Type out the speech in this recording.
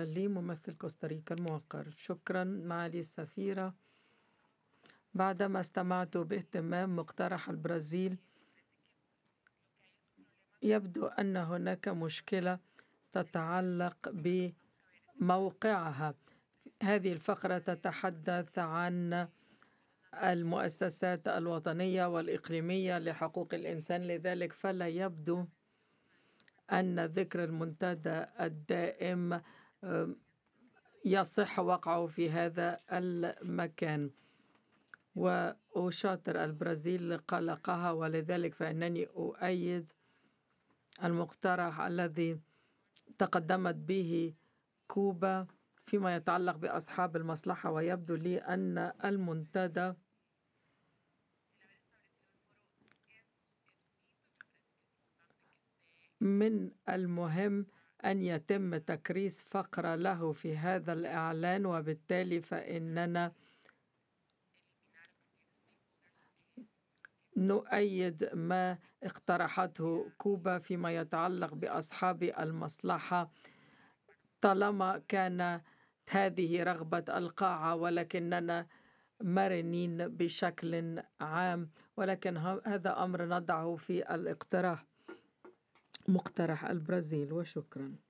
لي ممثل كوستاريكا الموقر. شكرا معالي السفيرة. بعدما استمعت باهتمام مقترح البرازيل، يبدو أن هناك مشكلة تتعلق بموقعها. هذه الفقرة تتحدث عن المؤسسات الوطنية والإقليمية لحقوق الإنسان، لذلك فلا يبدو أن ذكر المنتدى الدائم يصح وقعه في هذا المكان، وأشاطر البرازيل قلقها، ولذلك فإنني أؤيد المقترح الذي تقدمت به كوبا فيما يتعلق بأصحاب المصلحة. ويبدو لي أن المنتدى من المهم أن يتم تكريس فقرة له في هذا الإعلان، وبالتالي فإننا نؤيد ما اقترحته كوبا فيما يتعلق بأصحاب المصلحة، طالما كان هذه رغبة القاعة، ولكننا مرنين بشكل عام. ولكن هذا أمر نضعه في الاقتراح، مقترح البرازيل. وشكرا.